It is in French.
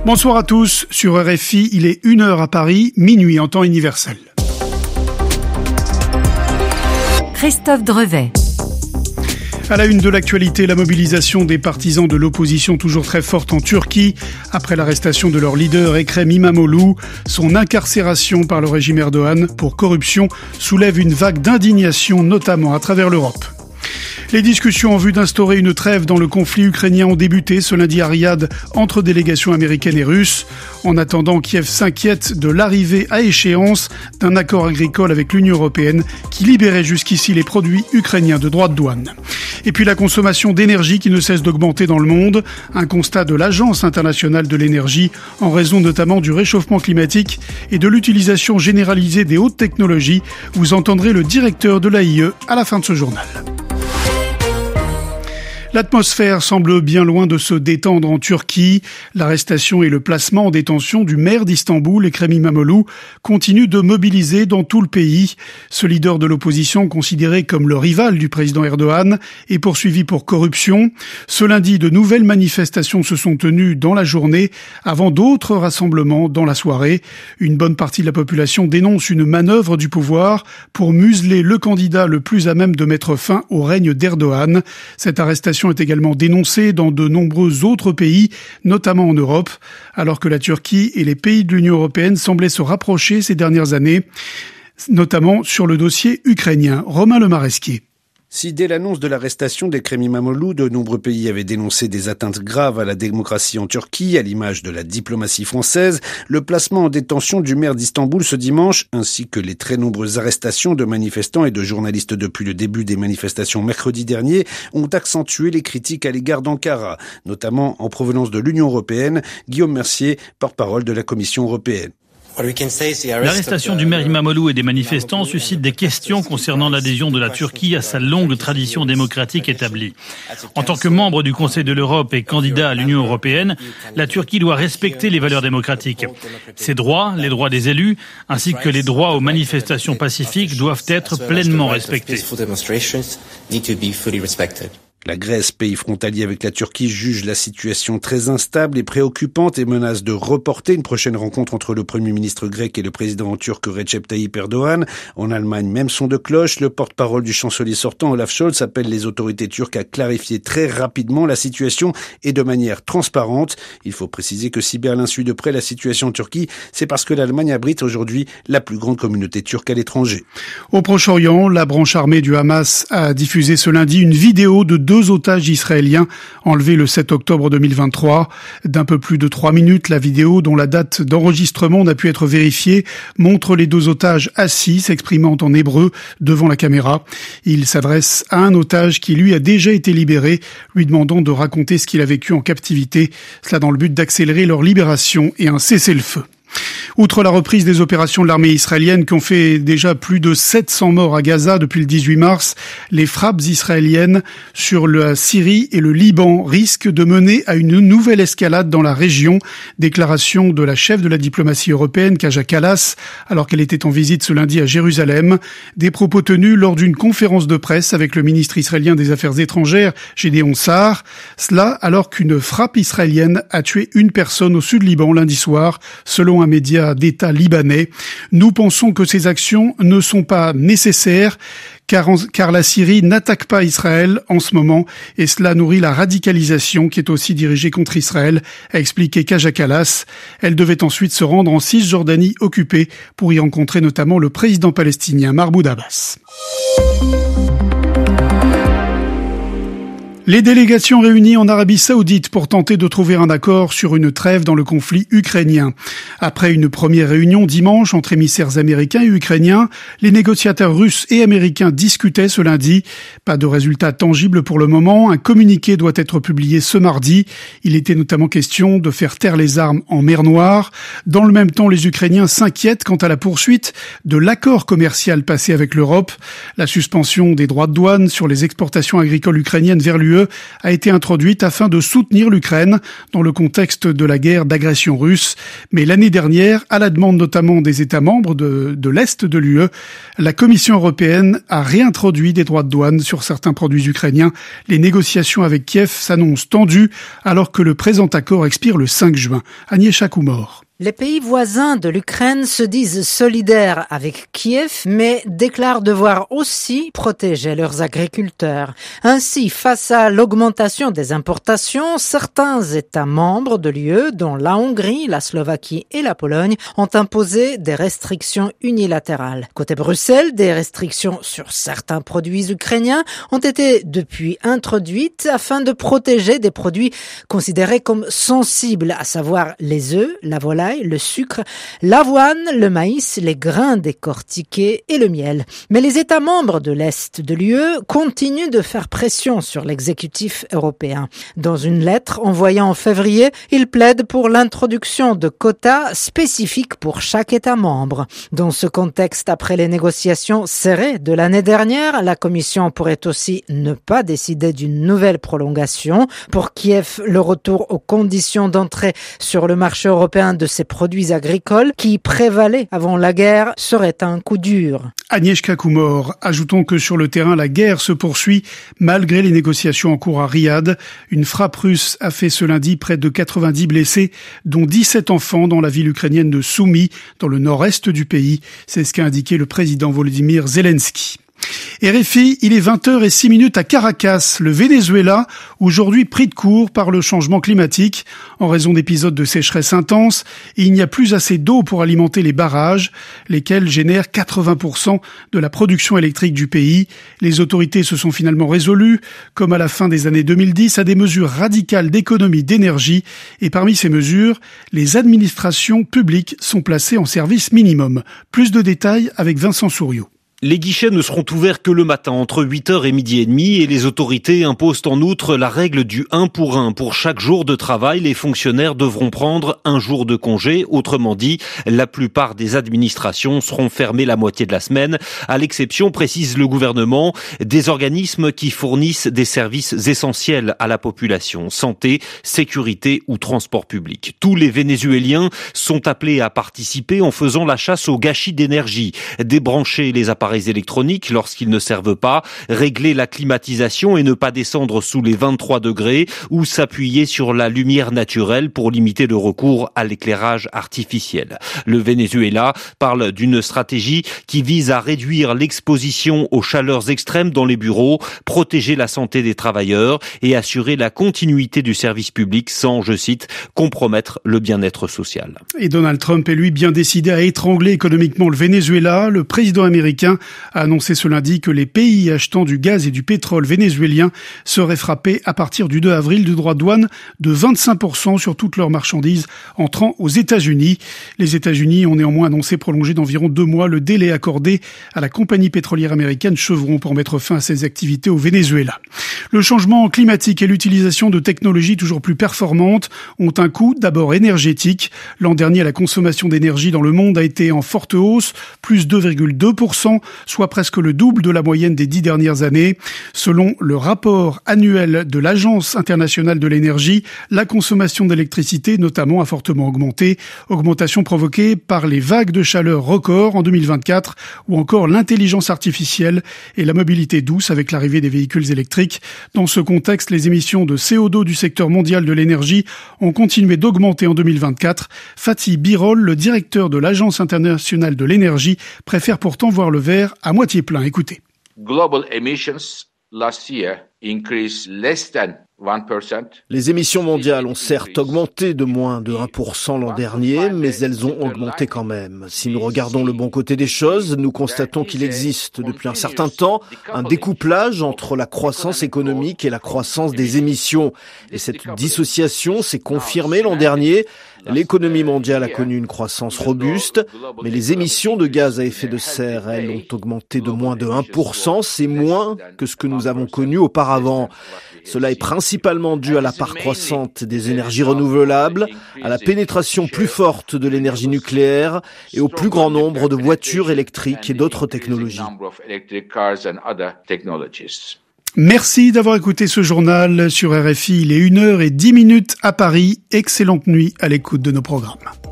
Bonsoir à tous, sur RFI, il est 1h à Paris, minuit en temps universel. Christophe Drevet. À la une de l'actualité, la mobilisation des partisans de l'opposition toujours très forte en Turquie après l'arrestation de leur leader Ekrem İmamoğlu. Son incarcération par le régime Erdogan pour corruption soulève une vague d'indignation, notamment à travers l'Europe. Les discussions en vue d'instaurer une trêve dans le conflit ukrainien ont débuté ce lundi à Riyad entre délégations américaines et russes. En attendant, Kiev s'inquiète de l'arrivée à échéance d'un accord agricole avec l'Union européenne qui libérait jusqu'ici les produits ukrainiens de droits de douane. Et puis la consommation d'énergie qui ne cesse d'augmenter dans le monde, un constat de l'Agence internationale de l'énergie en raison notamment du réchauffement climatique et de l'utilisation généralisée des hautes technologies. Vous entendrez le directeur de l'AIE à la fin de ce journal. L'atmosphère semble bien loin de se détendre en Turquie. L'arrestation et le placement en détention du maire d'Istanbul, Ekrem İmamoğlu, continuent de mobiliser dans tout le pays. Ce leader de l'opposition, considéré comme le rival du président Erdogan, est poursuivi pour corruption. Ce lundi, de nouvelles manifestations se sont tenues dans la journée, avant d'autres rassemblements dans la soirée. Une bonne partie de la population dénonce une manœuvre du pouvoir pour museler le candidat le plus à même de mettre fin au règne d'Erdogan. Cette arrestation est également dénoncée dans de nombreux autres pays, notamment en Europe, alors que la Turquie et les pays de l'Union européenne semblaient se rapprocher ces dernières années, notamment sur le dossier ukrainien. Romain Lemaresquier. Si dès l'annonce de l'arrestation d'Ekrem İmamoğlu, de nombreux pays avaient dénoncé des atteintes graves à la démocratie en Turquie, à l'image de la diplomatie française, le placement en détention du maire d'Istanbul ce dimanche, ainsi que les très nombreuses arrestations de manifestants et de journalistes depuis le début des manifestations mercredi dernier, ont accentué les critiques à l'égard d'Ankara, notamment en provenance de l'Union européenne. Guillaume Mercier, porte-parole de la Commission européenne. L'arrestation du maire İmamoğlu et des manifestants suscite des questions concernant l'adhésion de la Turquie à sa longue tradition démocratique établie. En tant que membre du Conseil de l'Europe et candidat à l'Union européenne, la Turquie doit respecter les valeurs démocratiques. Ses droits, les droits des élus, ainsi que les droits aux manifestations pacifiques doivent être pleinement respectés. La Grèce, pays frontalier avec la Turquie, juge la situation très instable et préoccupante et menace de reporter une prochaine rencontre entre le Premier ministre grec et le président turc Recep Tayyip Erdogan. En Allemagne, même son de cloche. Le porte-parole du chancelier sortant, Olaf Scholz, appelle les autorités turques à clarifier très rapidement la situation et de manière transparente. Il faut préciser que si Berlin suit de près la situation en Turquie, c'est parce que l'Allemagne abrite aujourd'hui la plus grande communauté turque à l'étranger. Au Proche-Orient, la branche armée du Hamas a diffusé ce lundi une vidéo de 2 otages israéliens enlevés le 7 octobre 2023. D'un peu plus de 3 minutes, la vidéo, dont la date d'enregistrement n'a pu être vérifiée, montre les 2 otages assis, s'exprimant en hébreu devant la caméra. Il s'adresse à un otage qui, lui, a déjà été libéré, lui demandant de raconter ce qu'il a vécu en captivité, cela dans le but d'accélérer leur libération et un cessez-le-feu. Outre la reprise des opérations de l'armée israélienne qui ont fait déjà plus de 700 morts à Gaza depuis le 18 mars, les frappes israéliennes sur la Syrie et le Liban risquent de mener à une nouvelle escalade dans la région. Déclaration de la chef de la diplomatie européenne, Kaja Kallas, alors qu'elle était en visite ce lundi à Jérusalem. Des propos tenus lors d'une conférence de presse avec le ministre israélien des Affaires étrangères, Gédéon Sa'ar. Cela alors qu'une frappe israélienne a tué une personne au sud Liban lundi soir, selon un média d'État libanais. Nous pensons que ces actions ne sont pas nécessaires car la Syrie n'attaque pas Israël en ce moment et cela nourrit la radicalisation qui est aussi dirigée contre Israël, a expliqué Kaja Kallas. Elle devait ensuite se rendre en Cisjordanie occupée pour y rencontrer notamment le président palestinien Mahmoud Abbas. Les délégations réunies en Arabie Saoudite pour tenter de trouver un accord sur une trêve dans le conflit ukrainien. Après une première réunion dimanche entre émissaires américains et ukrainiens, les négociateurs russes et américains discutaient ce lundi. Pas de résultat tangible pour le moment. Un communiqué doit être publié ce mardi. Il était notamment question de faire taire les armes en mer Noire. Dans le même temps, les Ukrainiens s'inquiètent quant à la poursuite de l'accord commercial passé avec l'Europe. La suspension des droits de douane sur les exportations agricoles ukrainiennes vers l'UE l'UE a été introduite afin de soutenir l'Ukraine dans le contexte de la guerre d'agression russe. Mais l'année dernière, à la demande notamment des États membres de l'Est de l'UE, la Commission européenne a réintroduit des droits de douane sur certains produits ukrainiens. Les négociations avec Kiev s'annoncent tendues alors que le présent accord expire le 5 juin. Agnès Chakoumor. Les pays voisins de l'Ukraine se disent solidaires avec Kiev, mais déclarent devoir aussi protéger leurs agriculteurs. Ainsi, face à l'augmentation des importations, certains États membres de l'UE, dont la Hongrie, la Slovaquie et la Pologne, ont imposé des restrictions unilatérales. Côté Bruxelles, des restrictions sur certains produits ukrainiens ont été depuis introduites afin de protéger des produits considérés comme sensibles, à savoir les œufs, la volaille, le sucre, l'avoine, le maïs, les grains décortiqués et le miel. Mais les États membres de l'Est de l'UE continuent de faire pression sur l'exécutif européen. Dans une lettre envoyée en février, ils plaident pour l'introduction de quotas spécifiques pour chaque État membre. Dans ce contexte, après les négociations serrées de l'année dernière, la Commission pourrait aussi ne pas décider d'une nouvelle prolongation. Pour Kiev, le retour aux conditions d'entrée sur le marché européen de ces produits agricoles qui prévalaient avant la guerre serait un coup dur. Agnieszka Kumor, ajoutons que sur le terrain, la guerre se poursuit malgré les négociations en cours à Riyad. Une frappe russe a fait ce lundi près de 90 blessés, dont 17 enfants dans la ville ukrainienne de Soumy, dans le nord-est du pays. C'est ce qu'a indiqué le président Volodymyr Zelensky. RFI, il est 20h06 à Caracas, le Venezuela, aujourd'hui pris de court par le changement climatique. En raison d'épisodes de sécheresse intense, il n'y a plus assez d'eau pour alimenter les barrages, lesquels génèrent 80% de la production électrique du pays. Les autorités se sont finalement résolues, comme à la fin des années 2010, à des mesures radicales d'économie d'énergie. Et parmi ces mesures, les administrations publiques sont placées en service minimum. Plus de détails avec Vincent Souriau. Les guichets ne seront ouverts que le matin entre 8h et midi et demi et les autorités imposent en outre la règle du 1 pour 1. Pour chaque jour de travail, les fonctionnaires devront prendre un jour de congé. Autrement dit, la plupart des administrations seront fermées la moitié de la semaine, à l'exception, précise le gouvernement, des organismes qui fournissent des services essentiels à la population, santé, sécurité ou transport public. Tous les Vénézuéliens sont appelés à participer en faisant la chasse au gâchis d'énergie, débrancher les appareils électroniques lorsqu'ils ne servent pas, régler la climatisation et ne pas descendre sous les 23 degrés ou s'appuyer sur la lumière naturelle pour limiter le recours à l'éclairage artificiel. Le Venezuela parle d'une stratégie qui vise à réduire l'exposition aux chaleurs extrêmes dans les bureaux, protéger la santé des travailleurs et assurer la continuité du service public sans, je cite, compromettre le bien-être social. Et Donald Trump est lui bien décidé à étrangler économiquement le Venezuela. Le président américain a annoncé ce lundi que les pays achetant du gaz et du pétrole vénézuélien seraient frappés à partir du 2 avril du droit de douane de 25% sur toutes leurs marchandises entrant aux États-Unis. Les États-Unis ont néanmoins annoncé prolonger d'environ 2 mois le délai accordé à la compagnie pétrolière américaine Chevron pour mettre fin à ses activités au Venezuela. Le changement climatique et l'utilisation de technologies toujours plus performantes ont un coût d'abord énergétique. L'an dernier, la consommation d'énergie dans le monde a été en forte hausse, plus 2,2%, soit presque le double de la moyenne des 10 dernières années. Selon le rapport annuel de l'Agence internationale de l'énergie, la consommation d'électricité notamment a fortement augmenté. Augmentation provoquée par les vagues de chaleur records en 2024 ou encore l'intelligence artificielle et la mobilité douce avec l'arrivée des véhicules électriques. Dans ce contexte, les émissions de CO2 du secteur mondial de l'énergie ont continué d'augmenter en 2024. Fatih Birol, le directeur de l'Agence internationale de l'énergie, préfère pourtant voir le verre à moitié plein. Écoutez. Global emissions last year increased less than 1%. Les émissions mondiales ont certes augmenté de moins de 1% l'an dernier, mais elles ont augmenté quand même. Si nous regardons le bon côté des choses, nous constatons qu'il existe depuis un certain temps un découplage entre la croissance économique et la croissance des émissions. Et cette dissociation s'est confirmée l'an dernier. L'économie mondiale a connu une croissance robuste, mais les émissions de gaz à effet de serre, elles, ont augmenté de moins de 1%. C'est moins que ce que nous avons connu auparavant. Cela est principalement dû à la part croissante des énergies renouvelables, à la pénétration plus forte de l'énergie nucléaire et au plus grand nombre de voitures électriques et d'autres technologies. Merci d'avoir écouté ce journal sur RFI. Il est 1h10 à Paris. Excellente nuit à l'écoute de nos programmes.